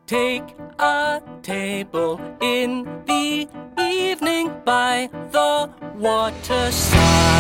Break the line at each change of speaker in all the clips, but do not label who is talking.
Take a table in the evening by the waterside.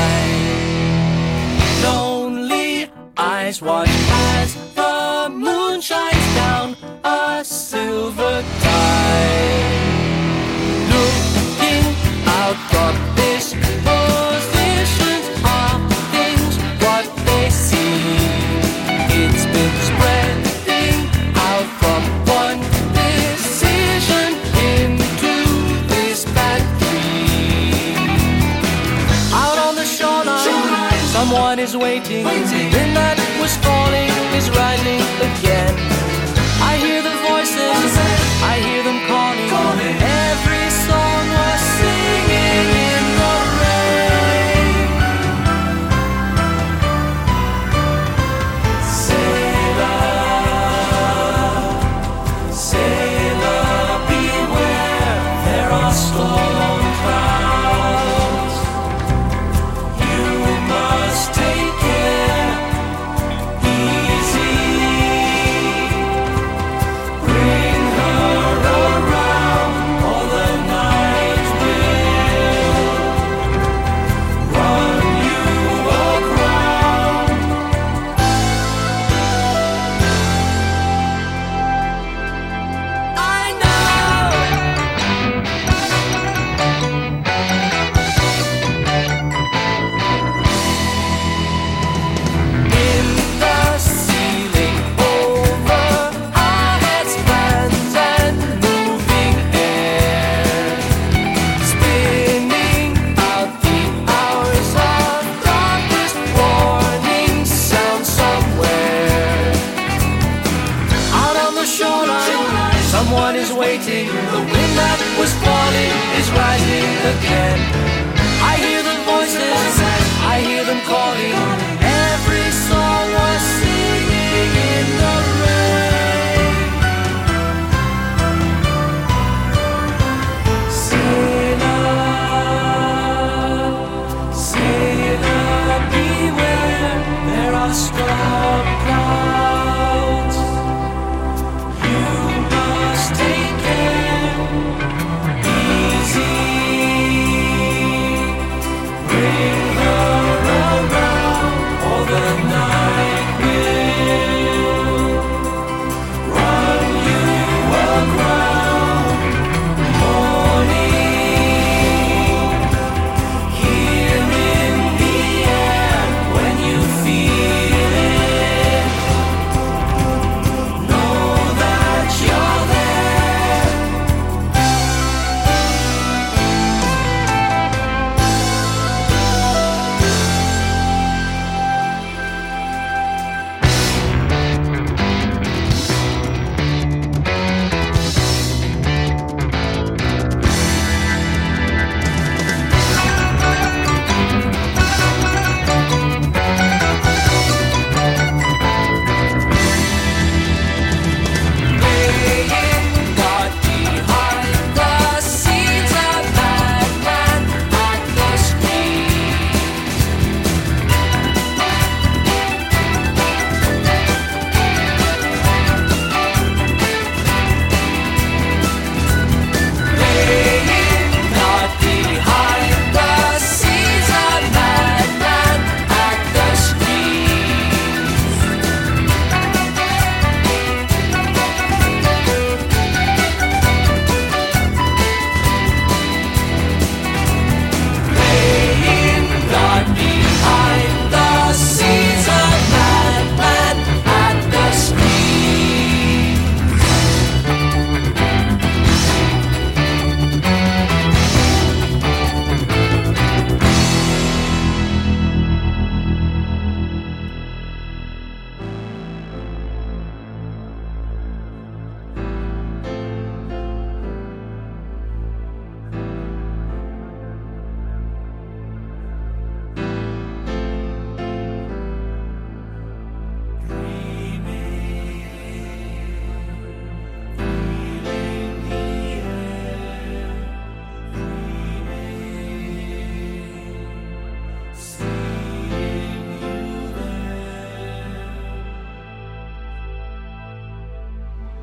Lonely eyes watch as the moon shines down a silver tide. Looking out from this position are things what they see. It's been spreading out from one decision into this bad dream. Out on the shoreline, someone is waiting. Wind that was falling is rising again. I hear the voices, I hear them calling. Every song was singing in the rain. Sailor, sailor, beware, there are storm clouds. You must take care, easy. Bring her around, or the night will run you aground. I know. In the ceiling over our heads, fans and moving air, spinning out the hours of darkness, warning sound somewhere. Out on the shoreline, someone is waiting. The wind that was falling is rising again. I hear the voices, I hear them calling.